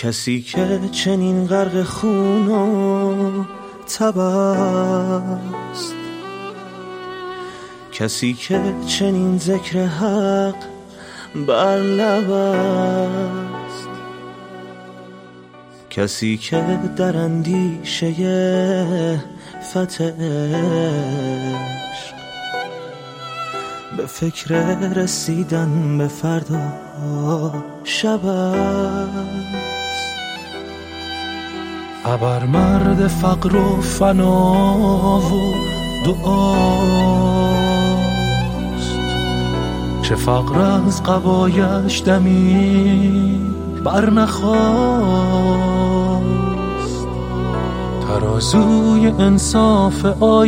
کسی که چنین غرق خون و تب است، کسی که چنین ذکر حق بر لب است، کسی که در اندیشه فتح عشق به فکر رسیدن به فردا شب است. ابر مرد فقر و فنا و دعاست، چه فقر از قبایش دمی بر نخواست، ترازوی انصاف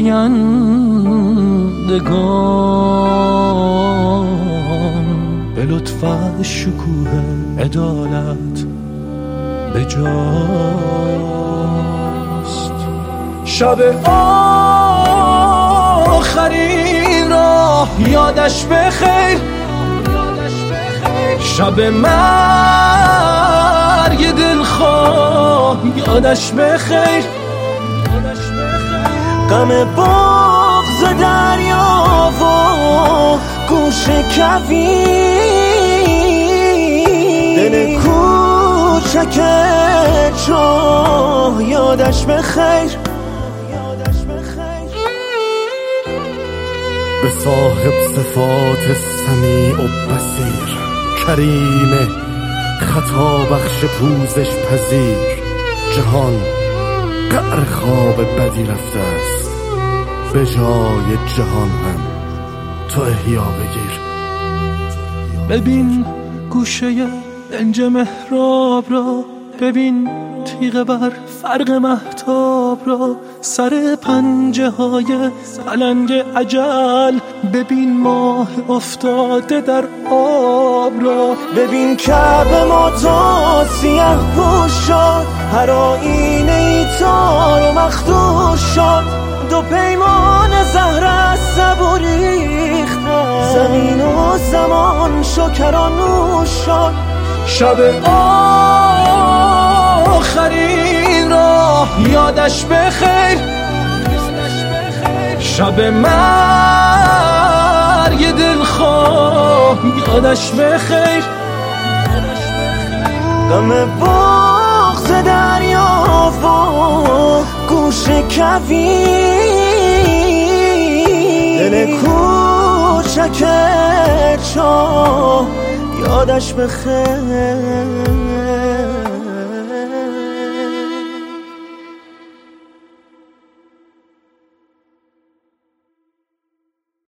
آیندگان به لطف شکوه عدالت به جاست. شب آخرین را یادش بخیر، شب مرگ دلخواه یادش بخیر، غم بغض دریا و گوش کویر، دل کوچک چاه یادش بخیر. به صاحب صفات سمیع و بصیر، کریم خطا بخش پوزش پذیر، جهان قعر خواب بدی رفته است، به جای جهان هم تو احیا بگیر. ببین گوشه دنج محراب را، ببین تیغ بر فرق مهتاب را، سر پنجه های پلنگ اجل، ببین ماه افتاده در آب را، ببین کعبه ماتا سیه پوش شد، هر آینه ای تار و مخدوش شد، دو پیمان زهر از سبو ریختن، زمین و زمان شکرانوش شد. شب آخرین را یادش بخیر، شب مرگ دلخواه یادش بخیر، غم بغض دریا و گوش کویر، دل کوچک چاه یادش بخیر.